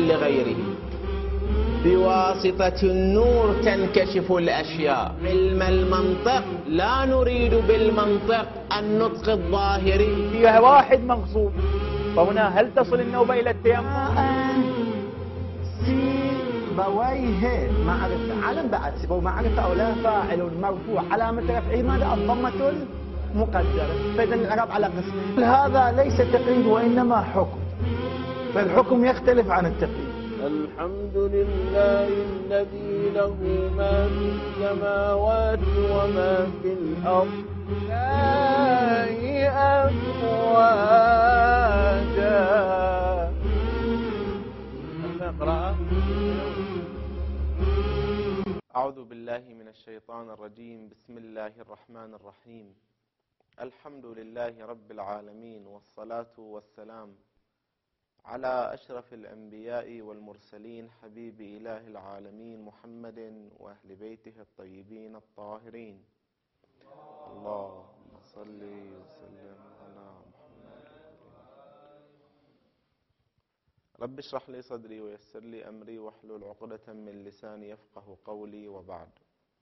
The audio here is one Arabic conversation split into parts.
لغيره. بواسطة النور تنكشف الأشياء. علم المنطق لا نريد بالمنطق النطق الظاهري. فيها واحد مغصوب، فهنا هل تصل النوبة إلى التيمم؟ سيبويه معرفة، علم بعد سيبويه معرفة أو لا، فاعل مرفوع علامة رفعه ماذا؟ الضمة المقدرة. فإذا الإعراب على قسم. هذا ليس تقييد وإنما حكم، فالحكم يختلف عن التقييد. الحمد لله الذي له ما في السماوات وما في الأرض لا أفواجا. اقرأ. أعوذ بالله من الشيطان الرجيم. بسم الله الرحمن الرحيم. الحمد لله رب العالمين، والصلاة والسلام على أشرف الأنبياء والمرسلين، حبيب إله العالمين محمد وأهل بيته الطيبين الطاهرين. اللهم صل وسلم على محمد. رب اشرح لي صدري ويسر لي أمري واحلل عقدة من لساني يفقه قولي. وبعد،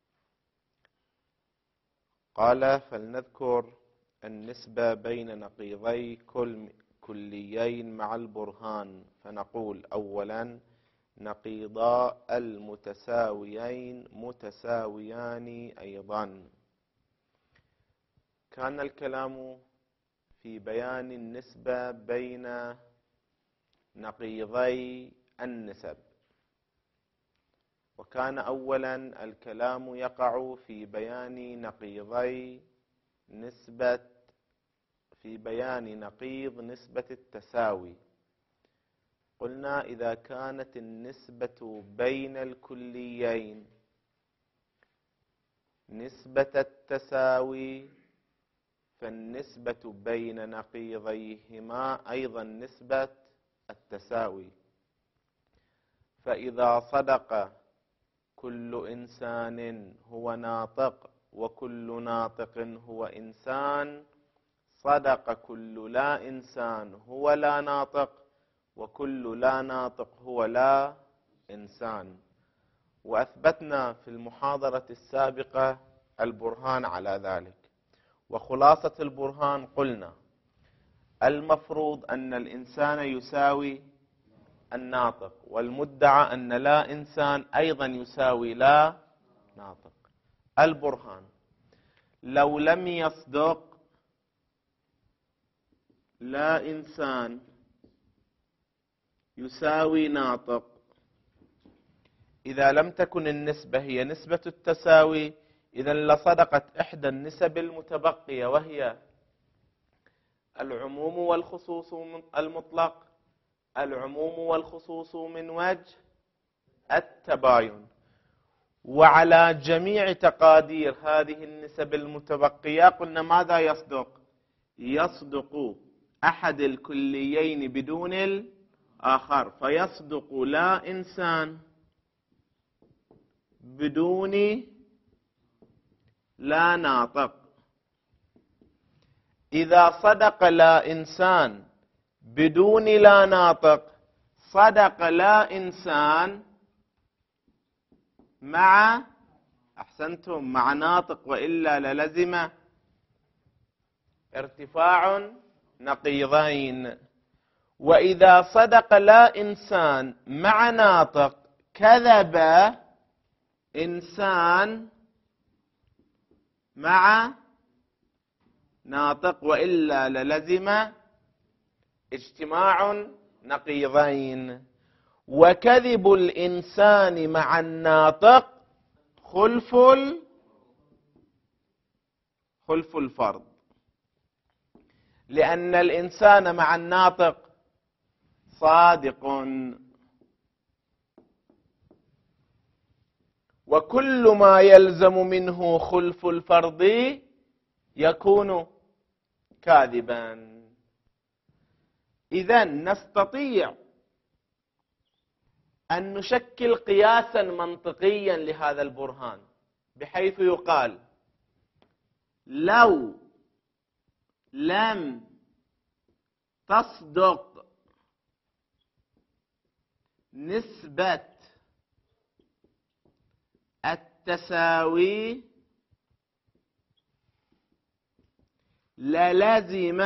قال: فلنذكر النسبة بين نقيضي كليين مع البرهان. فنقول: أولا، نقيضا المتساويين متساويان أيضا. كان الكلام في بيان النسبة بين نقيضي النسب، وكان أولا الكلام يقع في بيان نقيض نسبة التساوي. قلنا: إذا كانت النسبة بين الكليين نسبة التساوي، فالنسبة بين نقيضيهما أيضا نسبة التساوي. فإذا صدق كل إنسان هو ناطق وكل ناطق هو إنسان، صدق كل لا إنسان هو لا ناطق وكل لا ناطق هو لا إنسان. وأثبتنا في المحاضرة السابقة البرهان على ذلك. وخلاصة البرهان قلنا: المفروض أن الإنسان يساوي الناطق، والمدعى أن لا إنسان أيضا يساوي لا ناطق. البرهان: لو لم يصدق لا إنسان يساوي ناطق، إذا لم تكن النسبة هي نسبة التساوي، إذن لصدقت إحدى النسب المتبقية، وهي العموم والخصوص المطلق. العموم والخصوص من وجه التباين. وعلى جميع تقادير هذه النسب المتبقية قلنا ماذا يصدق؟ يصدق أحد الكليين بدون الآخر، فيصدق لا إنسان بدون لا ناطق. إذا صدق لا إنسان بدون لا ناطق، صدق لا إنسان مع أحسنتم مع ناطق، وإلا للزم ارتفاع نقيضين. وإذا صدق لا إنسان مع ناطق، كذب إنسان مع ناطق، وإلا للزم اجتماع نقيضين. وكذب الإنسان مع الناطق خلف الفرض، لأن الإنسان مع الناطق صادق، وكل ما يلزم منه خلف الفرض يكون كاذبا. إذن نستطيع أن نشكل قياسا منطقيا لهذا البرهان، بحيث يقال: لو لم تصدق نسبة التساوي للزم،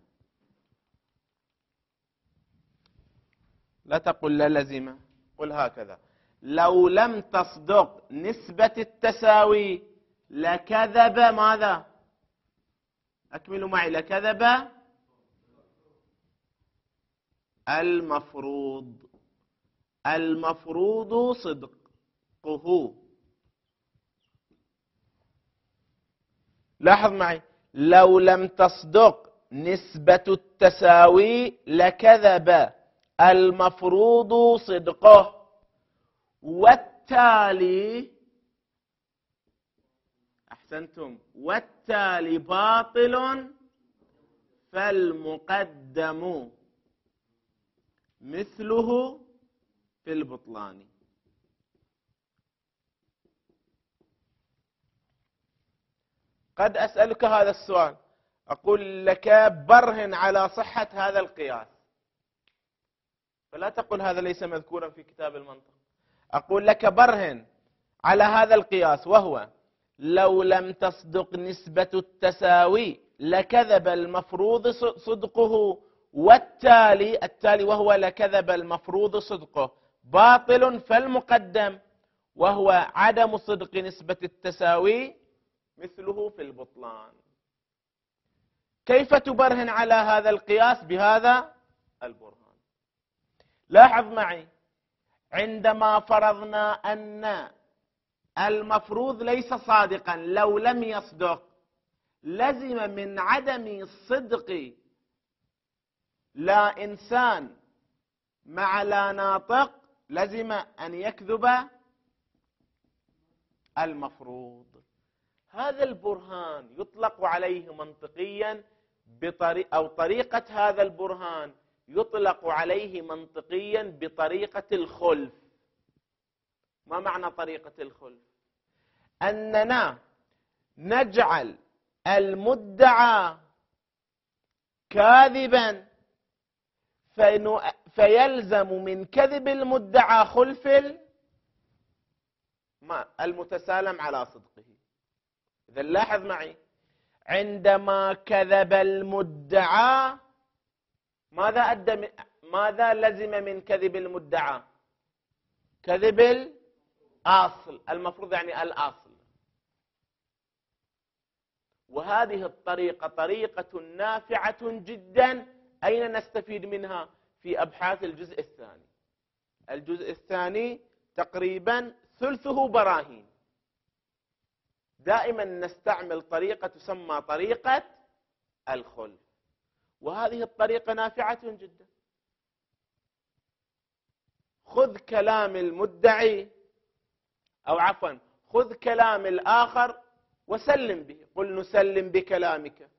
لا تقل للزم، قل هكذا: لو لم تصدق نسبة التساوي لكذب ماذا؟ أكملوا معي: لكذب المفروض صدقه. لاحظ معي: لو لم تصدق نسبة التساوي لكذب المفروض صدقه، والتالي، أحسنتم، والتالي باطل فالمقدم مثله في البطلان. قد أسألك هذا السؤال، أقول لك برهن على صحة هذا القياس، فلا تقل هذا ليس مذكورا في كتاب المنطق. أقول لك برهن على هذا القياس، وهو: لو لم تصدق نسبة التساوي لكذب المفروض صدقه، والتالي وهو لكذب المفروض صدقه باطل فالمقدم وهو عدم صدق نسبة التساوي مثله في البطلان. كيف تبرهن على هذا القياس بهذا البرهان؟ لاحظ معي: عندما فرضنا أن المفروض ليس صادقا لو لم يصدق، لزم من عدم صدق لا إنسان مع لا ناطق لزم أن يكذب المفروض. هذا البرهان يطلق عليه منطقيا أو طريقة هذا البرهان يطلق عليه منطقيا بطريقة الخلف. ما معنى طريقة الخلف؟ أننا نجعل المدعى كاذبا فيلزم من كذب المدعى خلف المتسالم على صدقه. إذا لاحظ معي: عندما كذب المدعى ماذا لزم من كذب المدعى؟ كذب الأصل، المفروض يعني الأصل. وهذه الطريقة طريقة نافعة جدا. أين نستفيد منها؟ في أبحاث الجزء الثاني. الجزء الثاني تقريبا ثلثه براهين. دائما نستعمل طريقة تسمى طريقة الخلف، وهذه الطريقة نافعة جدا. خذ كلام المدعي، أو عفوا خذ كلام الآخر وسلم به، قل نسلم بكلامك،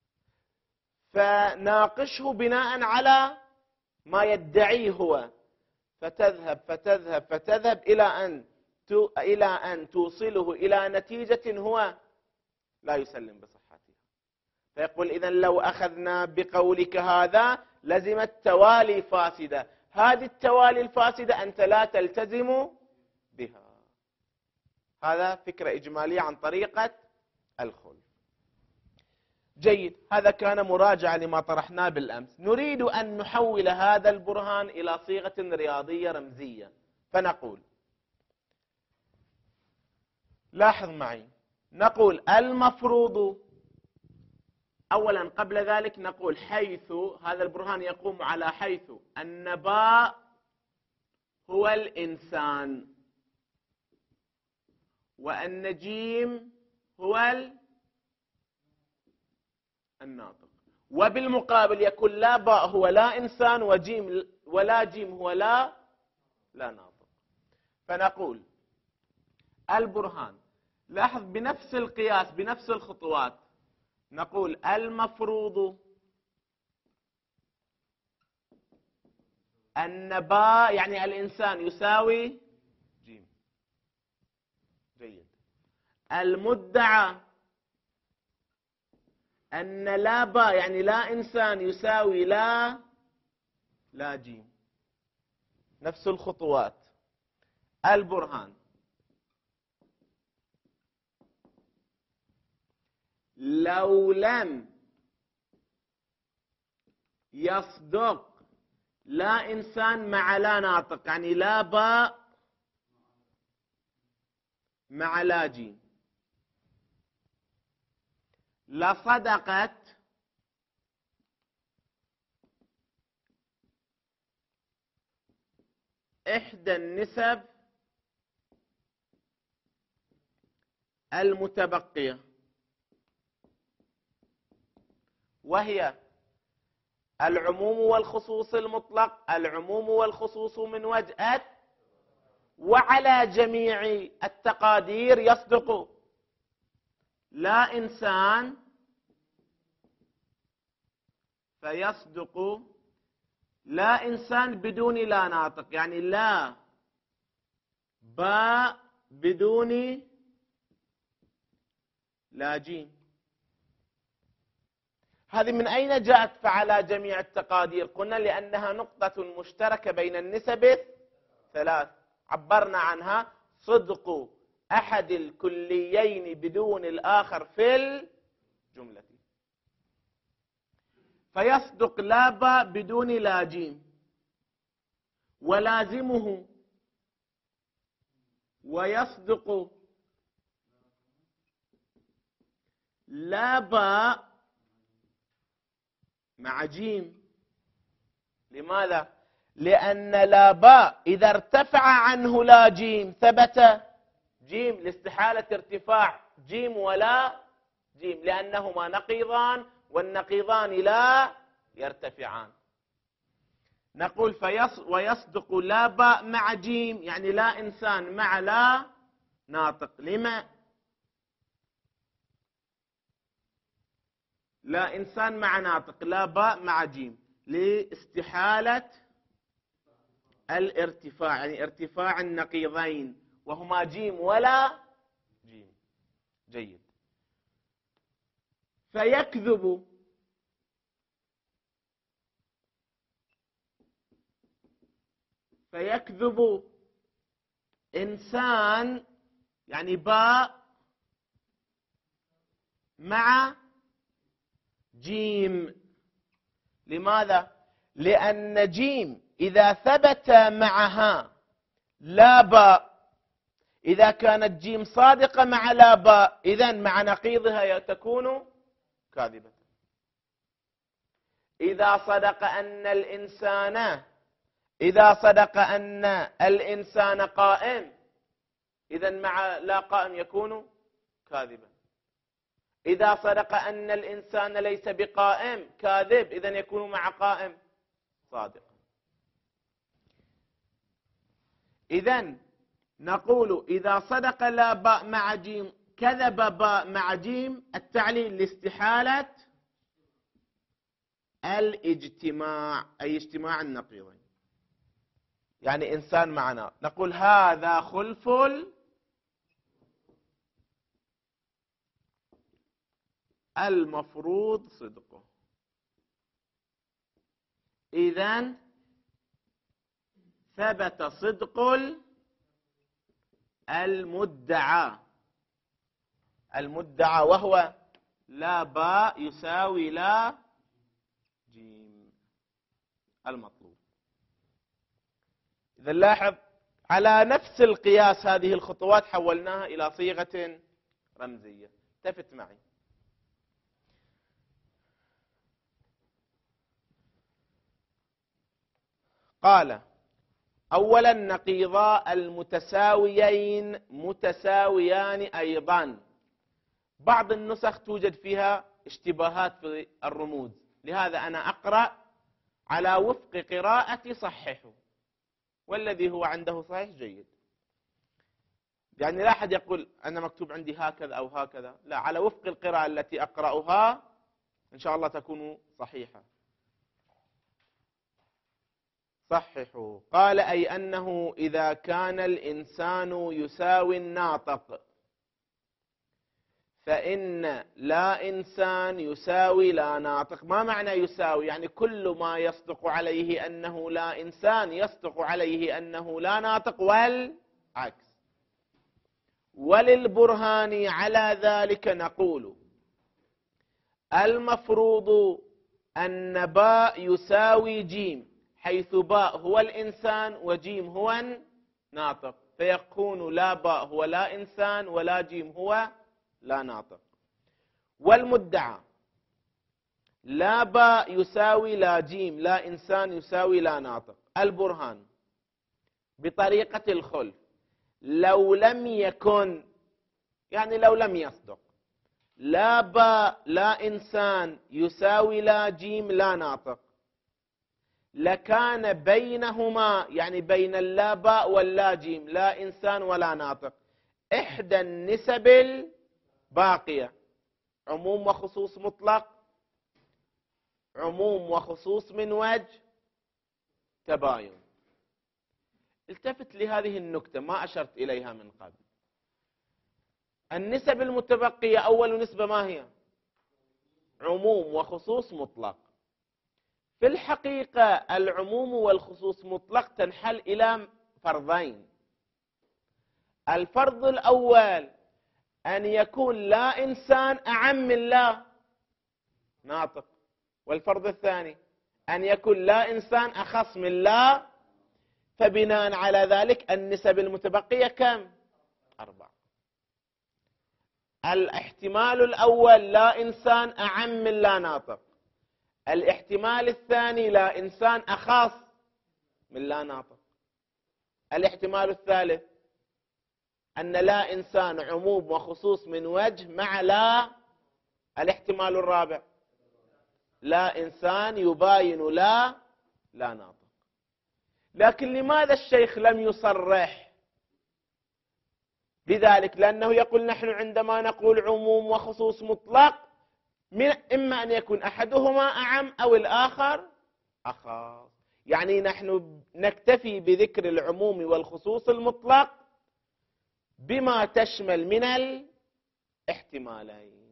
فناقشه بناء على ما يدعيه هو، فتذهب إلى أن توصله إلى نتيجة هو لا يسلم بصحتها. فيقول: إذن لو أخذنا بقولك هذا لزمت توالي فاسدة، هذه التوالي الفاسدة أنت لا تلتزم بها. هذا فكرة إجمالية عن طريقة الخلف. جيد، هذا كان مراجعة لما طرحناه بالأمس. نريد أن نحول هذا البرهان إلى صيغة رياضية رمزية، فنقول: لاحظ معي، نقول المفروض أولا، قبل ذلك نقول حيث هذا البرهان يقوم على حيث أن باء هو الإنسان، وأن جيم هو الناطق، وبالمقابل يكون لا باء هو لا إنسان ولا جيم هو لا ناطق. فنقول البرهان، لاحظ بنفس القياس بنفس الخطوات، نقول المفروض أن باء يعني الإنسان يساوي جيم. جيد. المدعى أن لا باء يعني لا إنسان يساوي لا جيم. نفس الخطوات. البرهان: لو لم يصدق لا إنسان مع لا ناطق، يعني لا باء مع لا جيم، لصدقت إحدى النسب المتبقية، وهي العموم والخصوص المطلق، العموم والخصوص من وجهة، وعلى جميع التقادير يصدق لا إنسان فيصدق لا إنسان بدون لا ناطق، يعني لا باء بدون لا جيم. هذه من أين جاءت فعلى جميع التقادير؟ قلنا لأنها نقطة مشتركة بين النسب الثلاث، عبرنا عنها صدق أحد الكليين بدون الآخر في الجملة. فيصدق لا باء بدون لا جيم، ولازمه ويصدق لا باء مع جيم. لماذا؟ لأن لا باء إذا ارتفع عنه لا جيم ثبت جيم، لاستحالة ارتفاع جيم ولا جيم، لأنهما نقيضان والنقيضان لا يرتفعان. نقول ويصدق لا باء مع جيم، يعني لا إنسان مع لا ناطق. لما؟ لا إنسان مع ناطق، لا باء مع جيم، لاستحالة الارتفاع، يعني ارتفاع النقيضين وهما جيم ولا جيم. جيد. فيكذب إنسان، يعني باء مع جيم. لماذا؟ لأن جيم إذا ثبت معها لا باء، إذا كانت جيم صادقة مع لا باء، إذن مع نقيضها تكون كاذبة. إذا صدق أن الإنسان قائم، إذن مع لا قائم يكون كاذبا. إذا صدق أن الإنسان ليس بقائم كاذب، إذن يكون مع قائم صادقا. إذن نقول إذا صدق لا باء مع جيم كذب باء مع جيم، التعليل لاستحالة الاجتماع، أي اجتماع النقيضين، يعني إنسان معنا. نقول هذا خلف المفروض صدقه، إذن ثبت صدق المدعى، وهو لا باء يساوي لا جيم المطلوب. إذا لاحظ على نفس القياس هذه الخطوات حولناها إلى صيغة رمزية. التفت معي. قال أولا نقيضا المتساويين متساويان أيضا. بعض النسخ توجد فيها اشتباهات في الرموز، لهذا أنا أقرأ على وفق قراءة صححه، والذي هو عنده صحيح جيد. يعني لا أحد يقول أنا مكتوب عندي هكذا أو هكذا، لا، على وفق القراءة التي أقرأها إن شاء الله تكون صحيحة. صححوا. قال أي أنه إذا كان الإنسان يساوي الناطق فإن لا إنسان يساوي لا ناطق. ما معنى يساوي؟ يعني كل ما يصدق عليه أنه لا إنسان يصدق عليه أنه لا ناطق والعكس. وللبرهان على ذلك نقول المفروض أن باء يساوي جيم، حيث باء هو الإنسان وجيم هو الناطق، فيكون لا باء هو لا إنسان ولا جيم هو لا ناطق. والمدعى لا باء يساوي لا جيم لا إنسان يساوي لا ناطق. البرهان بطريقة الخلف لو لم يكن، يعني لو لم يصدق لا باء لا إنسان يساوي لا جيم لا ناطق، لكان بينهما، يعني بين اللا باء واللا جيم لا إنسان ولا ناطق، إحدى النسب الباقية، عموم وخصوص مطلق، عموم وخصوص من وجه، تباين. التفت لهذه النكتة ما أشرت إليها من قبل. النسب المتبقية أول نسبة ما هي؟ عموم وخصوص مطلق. في الحقيقة العموم والخصوص مطلق تنحل إلى فرضين. الفرض الأول أن يكون لا إنسان أعم من لا ناطق، والفرض الثاني أن يكون لا إنسان أخص من لا، فبناء على ذلك النسب المتبقية كم؟ 4. الاحتمال الأول لا إنسان أعم من لا ناطق، الاحتمال الثاني لا إنسان أخص من لا ناطق، الاحتمال الثالث أن لا إنسان عموم وخصوص من وجه مع لا، الاحتمال الرابع لا إنسان يباين لا ناطق. لكن لماذا الشيخ لم يصرح بذلك؟ لأنه يقول نحن عندما نقول عموم وخصوص مطلق إما أن يكون أحدهما أعم أو الآخر أخص، يعني نحن نكتفي بذكر العموم والخصوص المطلق بما تشمل من الاحتمالين.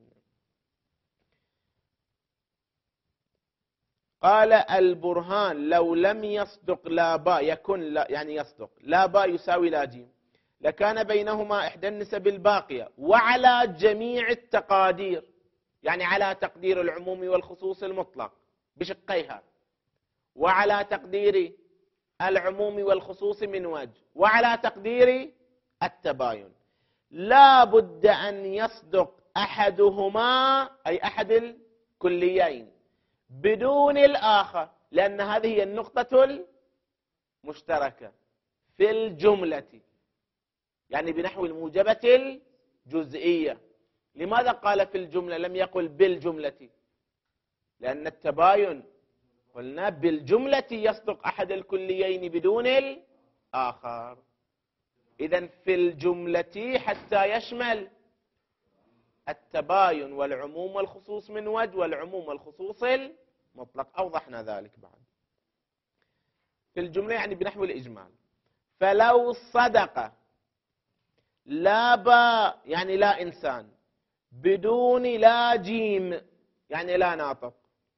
قال البرهان لو لم يصدق لا باء يكون لا، يعني يصدق لا باء يساوي لا جيم، لكان بينهما إحدى النسب الباقية، وعلى جميع التقادير، يعني على تقدير العموم والخصوص المطلق بشقيها، وعلى تقدير العموم والخصوص من وجه، وعلى تقدير التباين، لا بد أن يصدق أحدهما أي أحد الكليين بدون الآخر، لأن هذه هي النقطة المشتركة في الجملة، يعني بنحو الموجبة الجزئية. لماذا قال في الجملة لم يقل بالجملة؟ لأن التباين قلنا بالجملة يصدق أحد الكليين بدون الآخر، إذن في الجملة حتى يشمل التباين والعموم والخصوص من وجه والعموم والخصوص المطلق. أوضحنا ذلك بعد. في الجملة يعني بنحو الإجمال. فلو صدق لا باء يعني لا إنسان بدون لا جيم يعني لا ناطق،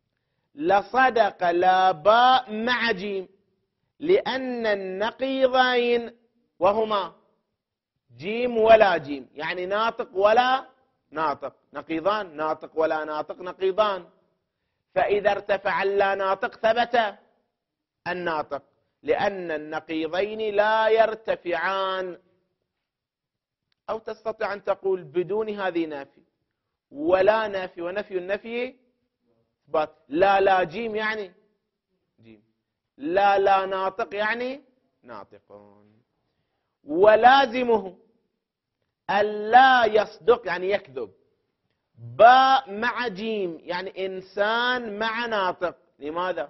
لصدق لا باء مع جيم، لأن النقيضين وهما جيم ولا جيم، يعني ناطق ولا ناطق، نقيضان، ناطق ولا ناطق نقيضان، فإذا ارتفع اللا ناطق ثبت الناطق، لأن النقيضين لا يرتفعان. أو تستطيع أن تقول بدون هذه نافي، ولا نافي، ونفي النفي إثبات. لا جيم يعني جيم، لا ناطق يعني ناطقون. ولازمه ألا يصدق يعني يكذب باء مع جيم يعني إنسان مع ناطق. لماذا؟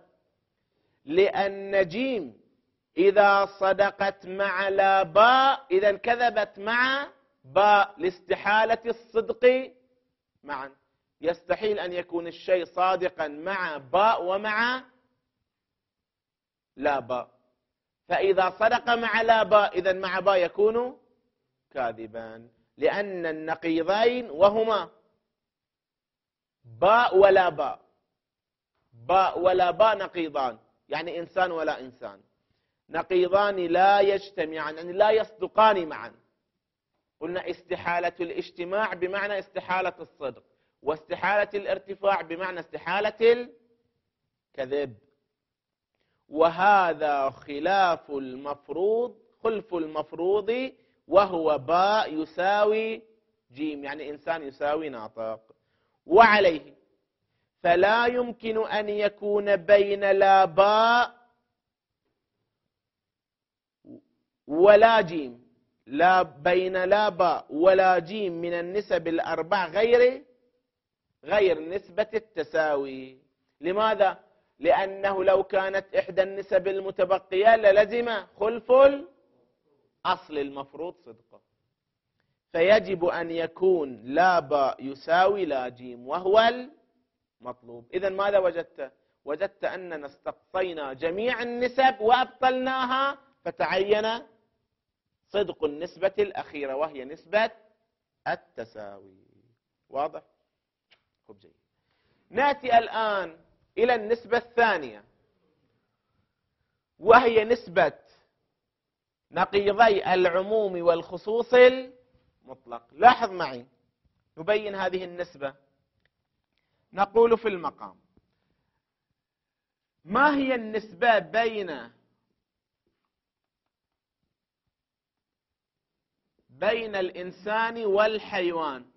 لأن جيم إذا صدقت مع لا باء إذا كذبت مع باء لاستحالة الصدق معا. يستحيل أن يكون الشيء صادقا مع باء ومع لا باء، فإذا صدق مع لا باء إذا مع باء يكون كاذبا، لأن النقيضين وهما باء ولا باء، باء ولا باء نقيضان، يعني إنسان ولا إنسان، نقيضان لا يجتمعان، يعني لا يصدقان معا. قلنا استحالة الاجتماع بمعنى استحالة الصدق، واستحالة الارتفاع بمعنى استحالة الكذب، وهذا خلاف المفروض، خلف المفروض، وهو باء يساوي جيم، يعني إنسان يساوي ناطق. وعليه فلا يمكن أن يكون بين لا باء ولا جيم، لا بين لا باء ولا جيم من النسب الأربع غير نسبة التساوي. لماذا؟ لأنه لو كانت إحدى النسب المتبقية للزم خلف الأصل المفروض صدقه، فيجب أن يكون لا باء يساوي لا جيم وهو المطلوب. إذن ماذا وجدت؟ وجدت أننا استقصينا جميع النسب وأبطلناها، فتعين صدق النسبة الأخيرة وهي نسبة التساوي. واضح؟ خب جيد. نأتي الآن إلى النسبة الثانية، وهي نسبة نقيضي العموم والخصوص المطلق. لاحظ معي، نبين هذه النسبة. نقول في المقام: ما هي النسبة بين الإنسان والحيوان؟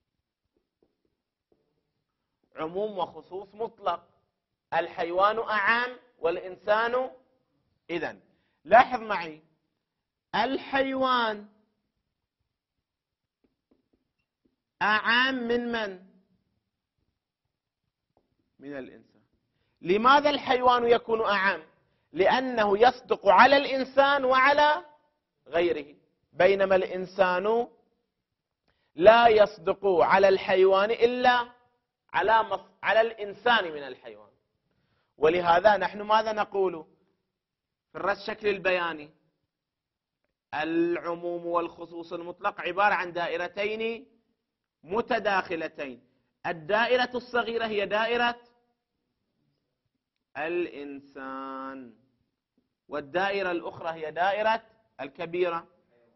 عموم وخصوص مطلق، الحيوان أعم والإنسان. إذن لاحظ معي، الحيوان أعم من من؟ من الإنسان. لماذا الحيوان يكون أعم؟ لأنه يصدق على الإنسان وعلى غيره، بينما الإنسان لا يصدق على الحيوان إلا على الإنسان من الحيوان. ولهذا نحن ماذا نقول في الشكل البياني؟ العموم والخصوص المطلق عبارة عن دائرتين متداخلتين. الدائرة الصغيرة هي دائرة الإنسان، والدائرة الأخرى هي دائرة الكبيرة.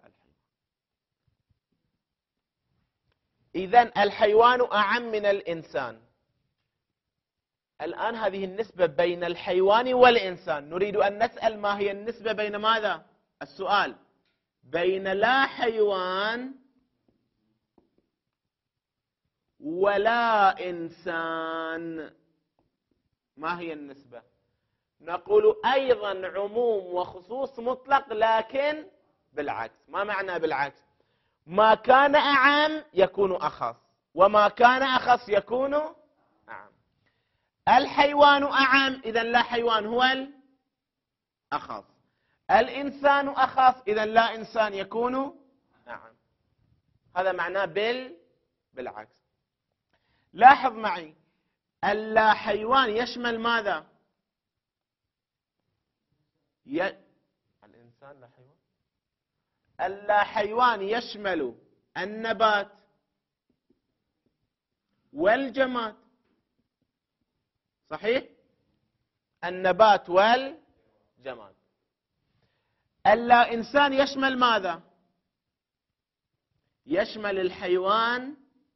إذن الحيوان أعم من الإنسان. الآن هذه النسبة بين الحيوان والإنسان، نريد أن نسأل ما هي النسبة بين ماذا؟ السؤال: بين لا حيوان ولا إنسان، ما هي النسبة؟ نقول أيضا عموم وخصوص مطلق، لكن بالعكس. ما معنى بالعكس؟ ما كان أعم يكون أخص، وما كان أخص يكون أعم. الحيوان أعم، إذن لا حيوان هو الأخص. الإنسان أخص، إذن لا إنسان يكون أعم. هذا معناه بالعكس. لاحظ معي، اللا حيوان يشمل ماذا؟ الإنسان لا حيوان. اللا حيوان يشمل النبات والجماد، صحيح؟ النبات والجماد. اللا إنسان يشمل ماذا؟ يشمل الحيوان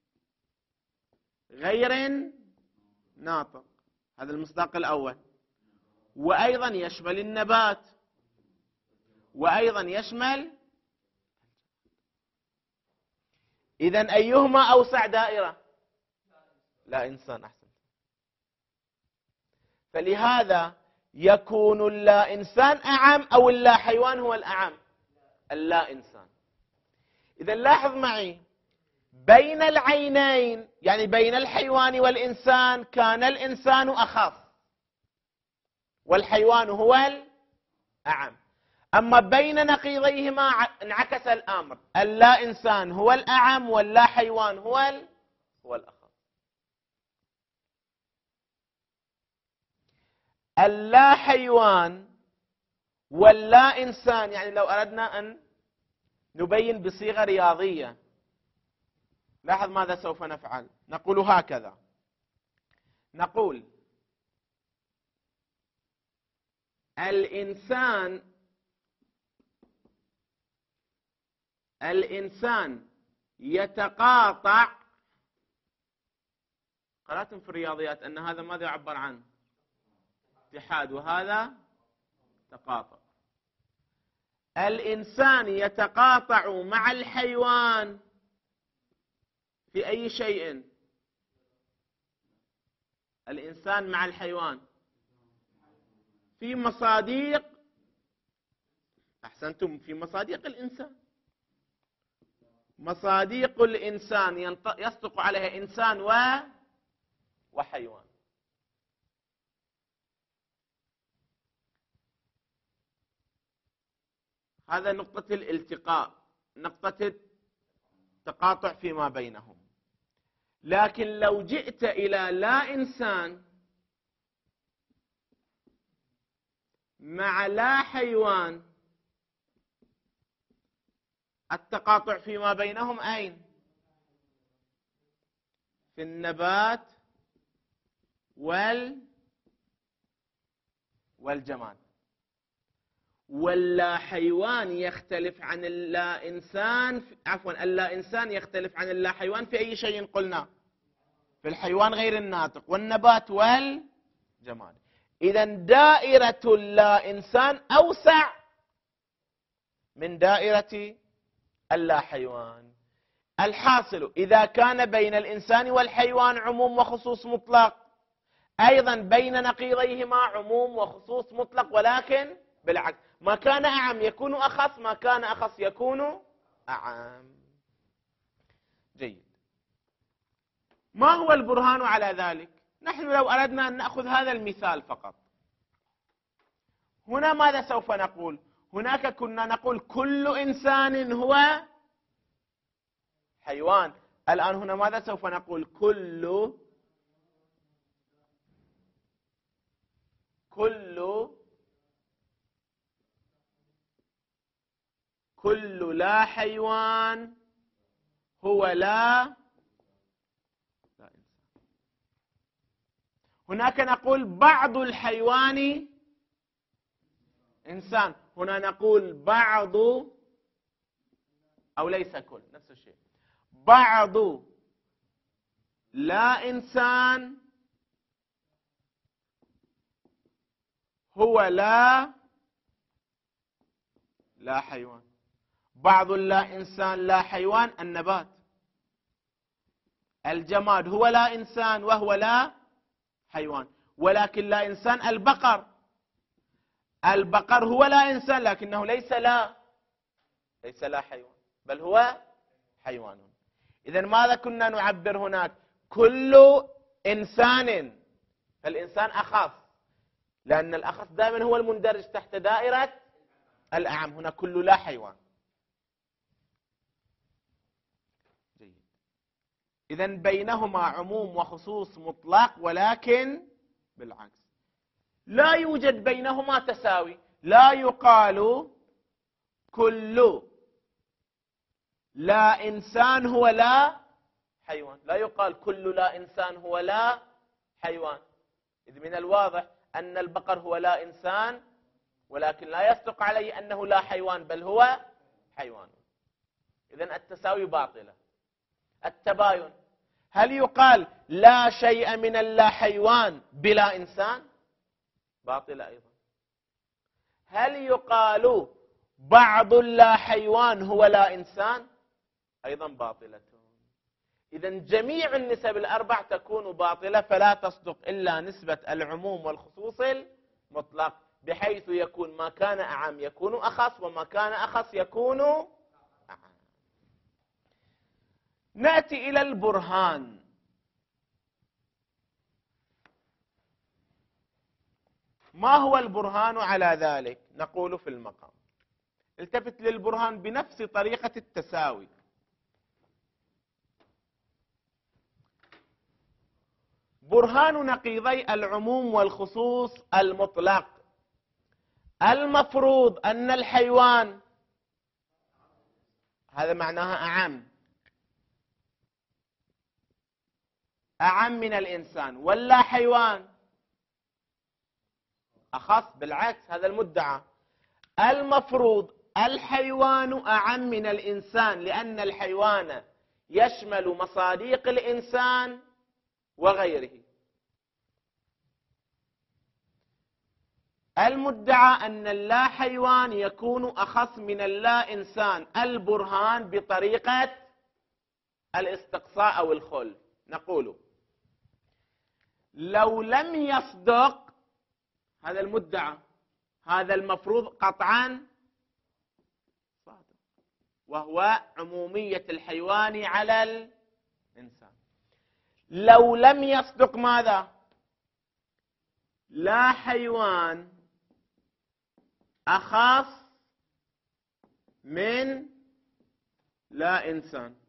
غير ناطق، هذا المصداق الأول، وأيضا يشمل النبات، وأيضا يشمل. إذن أيهما أوسع دائرة؟ لا إنسان. أحسن. فلهذا يكون اللا إنسان أعم، أو اللا حيوان هو الأعم؟ اللا إنسان. إذن لاحظ معي، بين العينين يعني بين الحيوان والإنسان كان الإنسان أخف والحيوان هو الأعم. أما بين نقيضيهما انعكس الأمر، اللا إنسان هو الأعم واللا حيوان هو الأخف. اللا حيوان واللا إنسان، يعني لو أردنا أن نبين بصيغة رياضية، لاحظ ماذا سوف نفعل. نقول هكذا: نقول الإنسان يتقاطع. قرأتم في الرياضيات أن هذا ماذا يعبر عنه؟ اتحاد، وهذا تقاطع. الإنسان يتقاطع مع الحيوان في أي شيء؟ الإنسان مع الحيوان في مصاديق. أحسنتم، في مصاديق الإنسان. مصاديق الإنسان يصدق عليها إنسان وحيوان. هذا نقطة الالتقاء، نقطة التقاطع فيما بينهم. لكن لو جئت إلى لا إنسان مع لا حيوان، التقاطع فيما بينهم أين؟ في النبات والجماد. واللا حيوان يختلف عن اللا إنسان، عفوا اللا إنسان يختلف عن اللا حيوان في أي شيء قلنا؟ في الحيوان غير الناطق والنبات والجماد. إذا دائرة اللا إنسان أوسع من دائرة اللا حيوان. الحاصل إذا كان بين الإنسان والحيوان عموم وخصوص مطلق، أيضا بين نقيضيهما عموم وخصوص مطلق، ولكن بالعكس، ما كان أعم يكون أخص، ما كان أخص يكون أعم. جيد. ما هو البرهان على ذلك؟ نحن لو أردنا أن نأخذ هذا المثال فقط، هنا ماذا سوف نقول؟ هناك كنا نقول كل إنسان هو حيوان. الآن هنا ماذا سوف نقول؟ كل لا حيوان هو لا إنسان. هناك نقول بعض الحيوان إنسان، هنا نقول بعض أو ليس كل، نفس الشيء. بعض لا إنسان هو لا حيوان. بعض لا إنسان لا حيوان النبات. الجماد هو لا إنسان وهو لا حيوان، ولكن لا إنسان البقر. البقر هو لا إنسان لكنه ليس لا حيوان، بل هو حيوان. إذن ماذا كنا نعبر هناك؟ كل إنسان، فالإنسان أخص، لأن الأخص دائما هو المندرج تحت دائرة الأعم. هنا كل لا حيوان. جيد. إذن بينهما عموم وخصوص مطلق، ولكن بالعكس لا يوجد بينهما تساوي. لا يقال كل لا إنسان هو لا حيوان، لا يقال كل لا إنسان هو لا حيوان. إذ من الواضح أن البقر هو لا إنسان، ولكن لا يصدق عليه أنه لا حيوان، بل هو حيوان. إذن التساوي باطلة. التباين، هل يقال لا شيء من اللا حيوان بلا إنسان؟ باطلة أيضا. هل يقال بعض اللا حيوان هو لا إنسان؟ أيضا باطلة. إذن جميع النسب الأربع تكون باطلة، فلا تصدق إلا نسبة العموم والخصوص المطلق، بحيث يكون ما كان أعم يكون أخص، وما كان أخص يكون أعم. نأتي إلى البرهان. ما هو البرهان على ذلك؟ نقول في المقام. التفت للبرهان بنفس طريقة التساوي. برهان نقيضي العموم والخصوص المطلق. المفروض أن الحيوان هذا معناها أعم، أعم من الإنسان ولا حيوان أخص. بالعكس هذا المدعى. المفروض الحيوان أعم من الإنسان، لأن الحيوان يشمل مصاديق الإنسان وغيره. المدعى أن اللا حيوان يكون أخص من اللا إنسان. البرهان بطريقة الاستقصاء أو الخلف. نقول لو لم يصدق هذا المدعى، هذا المفروض قطعا صادق، وهو عمومية الحيوان على الإنسان. لو لم يصدق ماذا؟ لا حيوان أخص من لا إنسان.